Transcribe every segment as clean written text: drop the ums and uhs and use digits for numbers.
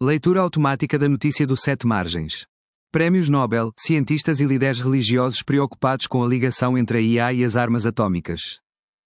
Leitura automática da notícia do 7 Margens. Prémios Nobel, cientistas e líderes religiosos preocupados com a ligação entre a IA e as armas atômicas.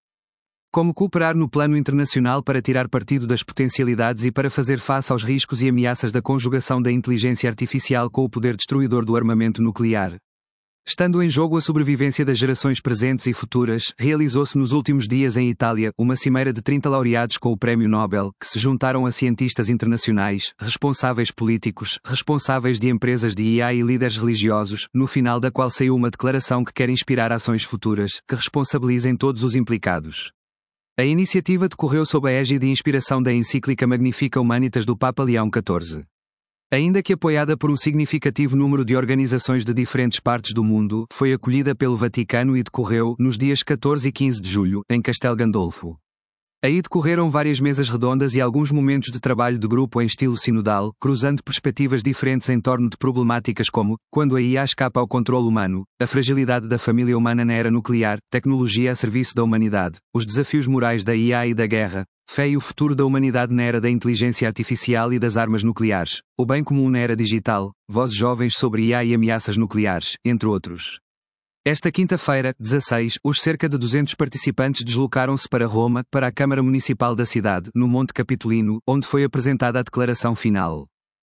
Como cooperar no plano internacional para tirar partido das potencialidades e para fazer face aos riscos e ameaças da conjugação da inteligência artificial com o poder destruidor do armamento nuclear? Estando em jogo a sobrevivência das gerações presentes e futuras, realizou-se nos últimos dias em Itália uma cimeira de 30 laureados com o Prémio Nobel, que se juntaram a cientistas internacionais, responsáveis políticos, responsáveis de empresas de IA e líderes religiosos, no final da qual saiu uma declaração que quer inspirar ações futuras, que responsabilizem todos os implicados. A iniciativa decorreu sob a égide e inspiração da encíclica Magnificat Humanitas do Papa Leão XIV. Ainda que apoiada por um significativo número de organizações de diferentes partes do mundo, foi acolhida pelo Vaticano e decorreu, nos dias 14 e 15 de julho, em Castel Gandolfo. Aí decorreram várias mesas redondas e alguns momentos de trabalho de grupo em estilo sinodal, cruzando perspectivas diferentes em torno de problemáticas como, quando a IA escapa ao controle humano, a fragilidade da família humana na era nuclear, tecnologia a serviço da humanidade, os desafios morais da IA e da guerra, fé e o futuro da humanidade na era da inteligência artificial e das armas nucleares, o bem comum na era digital, vozes jovens sobre IA e ameaças nucleares, entre outros. Esta quinta-feira, 16, os cerca de 200 participantes deslocaram-se para Roma, para a Câmara Municipal da cidade, no Monte Capitolino, onde foi apresentada a declaração final.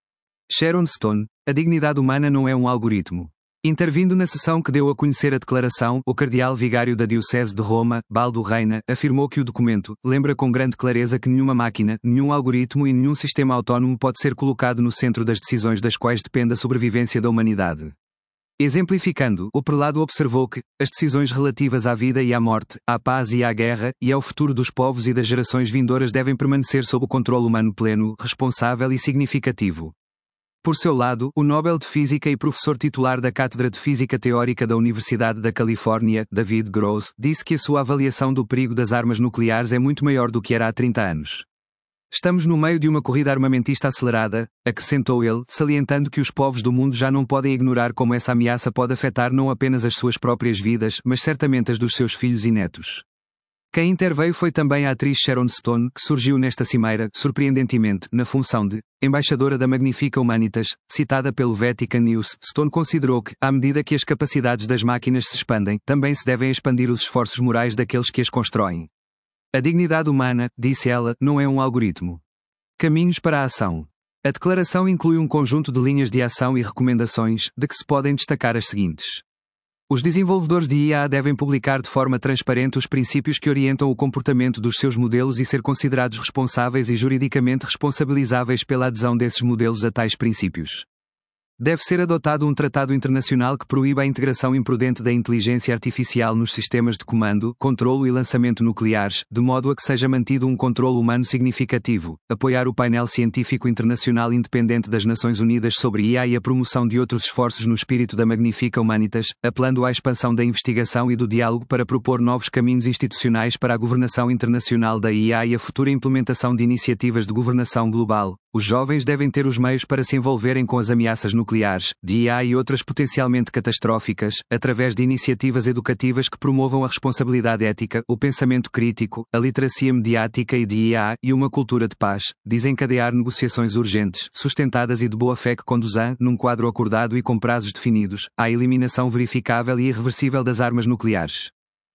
Sharon Stone, a dignidade humana não é um algoritmo. Intervindo na sessão que deu a conhecer a declaração, o cardeal vigário da Diocese de Roma, Baldo Reina, afirmou que o documento lembra com grande clareza que nenhuma máquina, nenhum algoritmo e nenhum sistema autónomo pode ser colocado no centro das decisões das quais depende a sobrevivência da humanidade. Exemplificando, o prelado observou que as decisões relativas à vida e à morte, à paz e à guerra, e ao futuro dos povos e das gerações vindouras devem permanecer sob o controle humano pleno, responsável e significativo. Por seu lado, o Nobel de Física e professor titular da Cátedra de Física Teórica da Universidade da Califórnia, David Gross, disse que a sua avaliação do perigo das armas nucleares é muito maior do que era há 30 anos. Estamos no meio de uma corrida armamentista acelerada, acrescentou ele, salientando que os povos do mundo já não podem ignorar como essa ameaça pode afetar não apenas as suas próprias vidas, mas certamente as dos seus filhos e netos. Quem interveio foi também a atriz Sharon Stone, que surgiu nesta cimeira, surpreendentemente, na função de embaixadora da Magnificat Humanitas, citada pelo Vatican News. Stone considerou que, à medida que as capacidades das máquinas se expandem, também se devem expandir os esforços morais daqueles que as constroem. A dignidade humana, disse ela, não é um algoritmo. Caminhos para a ação. A declaração inclui um conjunto de linhas de ação e recomendações, de que se podem destacar as seguintes. Os desenvolvedores de IA devem publicar de forma transparente os princípios que orientam o comportamento dos seus modelos e ser considerados responsáveis e juridicamente responsabilizáveis pela adesão desses modelos a tais princípios. Deve ser adotado um tratado internacional que proíba a integração imprudente da inteligência artificial nos sistemas de comando, controlo e lançamento nucleares, de modo a que seja mantido um controlo humano significativo, apoiar o painel científico internacional independente das Nações Unidas sobre IA e a promoção de outros esforços no espírito da Magnificat Humanitas, apelando à expansão da investigação e do diálogo para propor novos caminhos institucionais para a governação internacional da IA e a futura implementação de iniciativas de governação global. Os jovens devem ter os meios para se envolverem com as ameaças nucleares, de IA e outras potencialmente catastróficas, através de iniciativas educativas que promovam a responsabilidade ética, o pensamento crítico, a literacia mediática e de IA, e uma cultura de paz, desencadear negociações urgentes, sustentadas e de boa fé que conduzam, num quadro acordado e com prazos definidos, à eliminação verificável e irreversível das armas nucleares.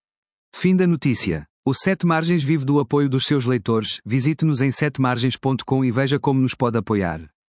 Fim da notícia. O 7 Margens vive do apoio dos seus leitores. Visite-nos em 7margens.com e veja como nos pode apoiar.